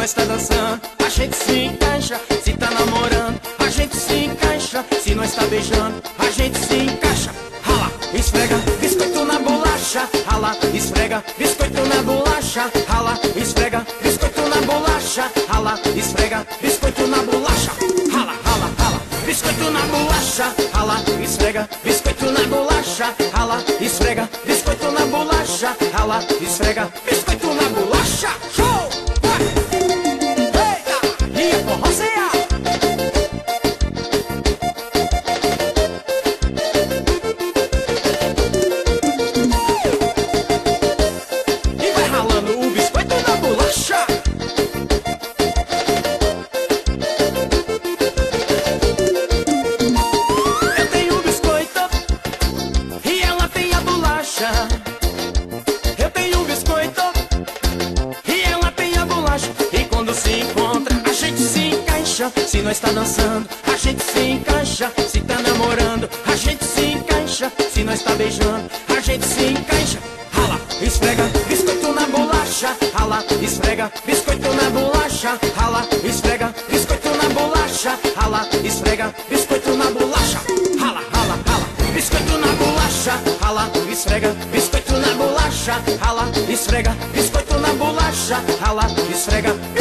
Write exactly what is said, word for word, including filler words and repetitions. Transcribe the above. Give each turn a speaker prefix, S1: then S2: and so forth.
S1: nós tá dançando, a gente se encaixa. Se tá namorando, a gente se encaixa. Se nós tá beijando, a gente se encaixa. Rala, esfrega, biscoito na bolacha. Rala, esfrega, biscoito na bolacha. Rala, esfrega, biscoito na bolacha. Rala, esfrega, biscoito na bolacha. Rala, rala, rala, biscoito na bolacha. Rala, esfrega, biscoito na bolacha. Rala, esfrega, biscoito na bolacha. Rala, esfrega, biscoito na bolacha. Show! Eita! Minha forroceia! E vai ralando o biscoito na bolacha. Eu tenho o biscoito e ela tem a bolacha. Eu tenho o biscoito e ela tem a bolacha. E quando se encontra, a gente se encaixa. Se nós tá dançando, a gente se encaixa. Se tá namorando, a gente se encaixa. Se nós tá beijando, a gente se encaixa. Rala, esfrega, biscoito na bolacha. Rala, esfrega, biscoito na bolacha. Rala, esfrega, biscoito na bolacha. Rala, esfrega, biscoito na bolacha. Rala, rala, rala, biscoito na bolacha. Rala, esfrega, biscoito na bolacha. Rala, esfrega, biscoito na bolacha. Rala, esfrega.